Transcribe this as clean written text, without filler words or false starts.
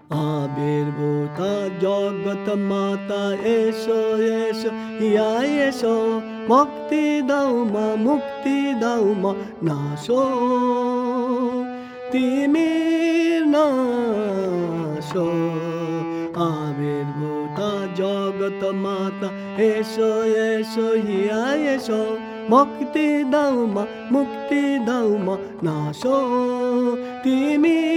আবির্ভূতা জগৎ মাতা এসো এসো ইয়া এসো, মুক্তি দাও মা মুক্তি দাও মা, নাশো তিমির নাশো। আবির্ভূতা জগৎ মাতা এসো এসো ইয়া এসো, মুক্তি দাও মা মুক্তি দাও মা, নাশো তিমির